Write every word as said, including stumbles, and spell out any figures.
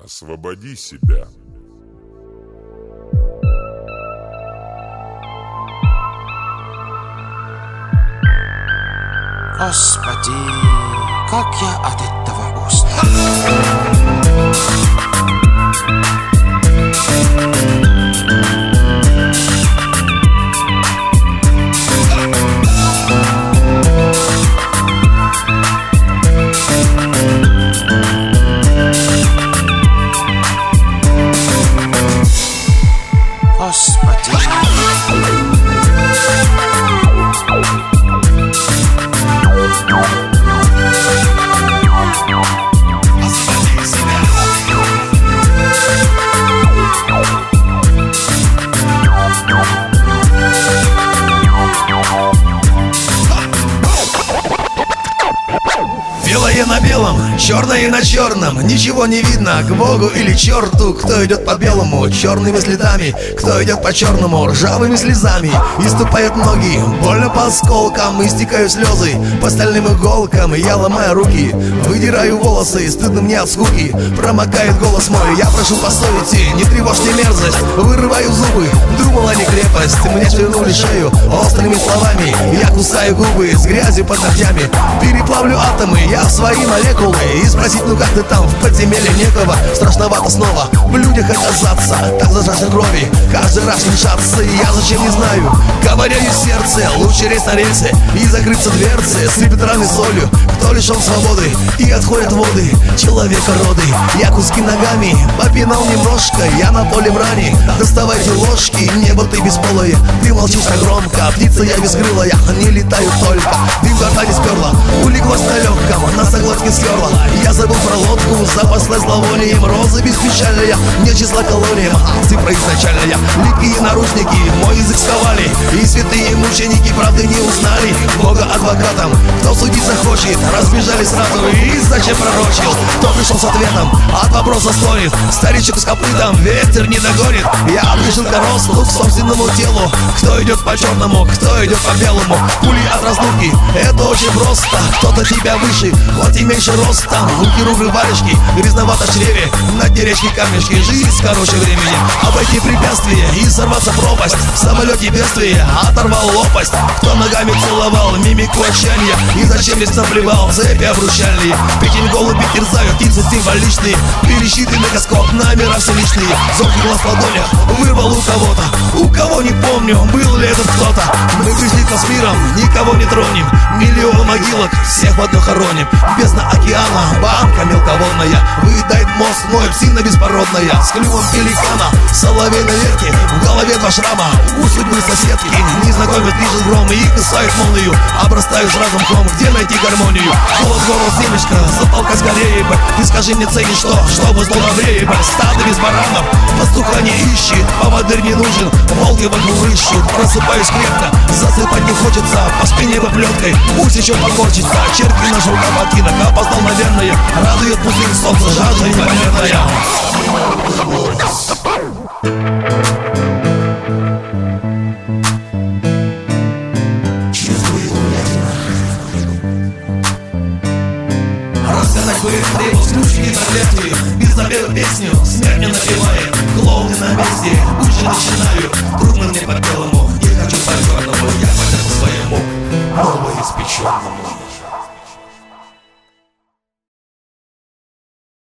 Освободи себя. Господи, как я от этого устал. Белое на белом, черное на черном, ничего не видно, к Богу или черту. Кто идет по белому, черными следами, кто идет по черному, ржавыми слезами. И ступают ноги, больно по осколкам, истекают слезы по стальным иголкам. Я ломаю руки, выдираю волосы, стыдно мне от скуки. Промокает голос мой, я прошу по совести, не тревожьте мерзость. Вырываю зубы, думала не крепость, мне свернули шею острыми словами. Я кусаю губы с грязью под ногтями, переплавлю атомы я в свои молекулы. И спросить, ну как ты там, в подземелье некого. Страшновато снова в людях оказаться, так зажаться крови, каждый раз лишаться. И я зачем не знаю, ковыряю сердце, лучше рейс на рельсы и закрыться дверцы. Сыпет раны солью, кто лишен свободы, и отходят воды человека роды. Я куски ногами попинал немножко, я на поле брани. Доставайте ложки, небо ты бесполое, ты молчишь так громко. Птица я безкрылая, не летаю только. Дым горда не сперла, улеглась на легком, на соглотке стерла. Я забыл про лодку, запаслась зловонием. Розы беспечальная, не числа колониям, а цифра изначальная. Липкие наручники, мой язык сковали, и святые мученики правды не узнали. Бога адвокатом, кто судить захочет, разбежали сразу. И зачем пророчил, кто пришел с ответом, от вопроса стонет. Старичок с копытом, ветер не догонит. Я обрежил корослу к собственному телу. Кто идет по черному, кто идет по белому. Пули от разлуки, это очень просто. Кто-то тебя выше, хоть и меньше ростом. Руки, рубры, варежки, грязновато в чреве. На дне речки камешки, жизнь короче времени. Обойти препятствия и сорваться в пропасть. В самолете бедствие, оторвал лопасть. Кто ногами целовал мимику отчаяния, и зачем лишь наплевал цепи обручальные. Пекин голуби терзают, птицы символичные. Пересчитанный каскот, номера все личные. Зоркий глаз в ладонях вырвал у кого-то. У кого не помню, был ли этот кто-то. Мы пришли-то с миром, никого не тронем. Миллион могилок, всех в одно хороним. Бездна океана, банка мелководная. Выедает мозг, мой псина беспородная. С клювом пеликана, соловей на ветке. В голове два шрама, у судьбы соседки. Незнакомец лежит гром и кусает молнию. Обрастаю сразу мхом, где найти гармонию. Голос, голос, семечко, затолкай скорее бы. Ты скажи мне ценишь что, чтобы зло добрее бы. Стадо без баранов, пастуха не ищет. Поводырь не нужен, волки вокруг рыщут. Просыпаюсь крепко, засыпать не хочется. По спине поплеткой, пусть еще покорчится. Черки на желтом ботинок, опоздал, наверное. Радует пустых солнце, жажда непомерная. Разгадать бы требовал ключики таблетки. Без напева песню,